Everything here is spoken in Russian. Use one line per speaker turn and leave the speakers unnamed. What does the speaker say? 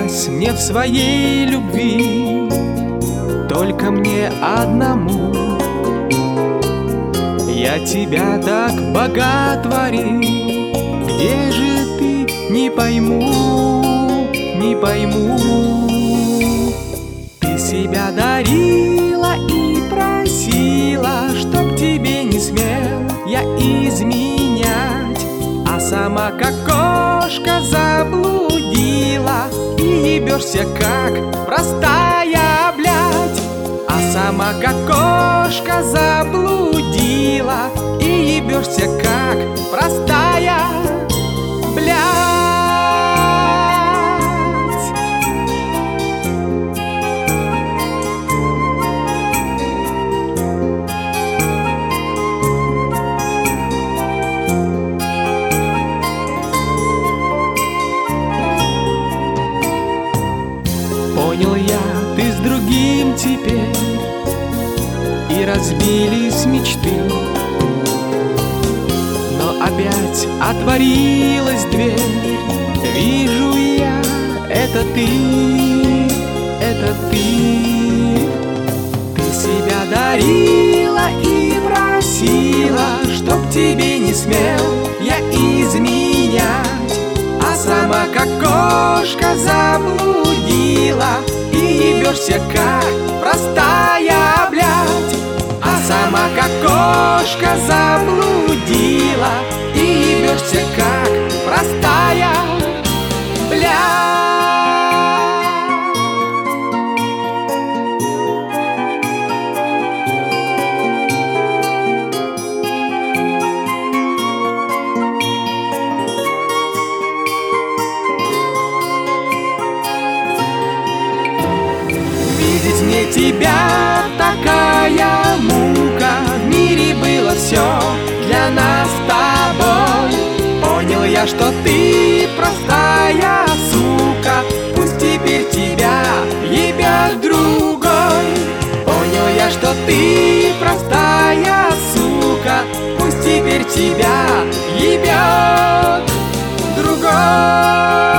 признавалась мне в своей любви только мне одному. Я тебя так боготворил, где же ты, не пойму, не пойму. Ты себя дарила и просила, чтоб тебе не смел я изменять, а сама как кошка заблудила и ебешься как простая блядь. А сама как кошка заблудила и ебешься как простая блядь. Понял я, ты с другим теперь, и разбились мечты, но опять отворилась дверь. Вижу я, это ты, это ты. Ты себя дарила и просила, чтоб тебе не смел я изменять, а сама как кошка заблудила и ебешься как простая блядь. А сама как кошка заблудила и ебешься как простая блядь. Видеть мне тебя такая мука, в мире было все для нас с тобой. Понял я, что ты простая сука, пусть теперь тебя ебет другой. Понял я, что ты простая сука, пусть теперь тебя ебет другой.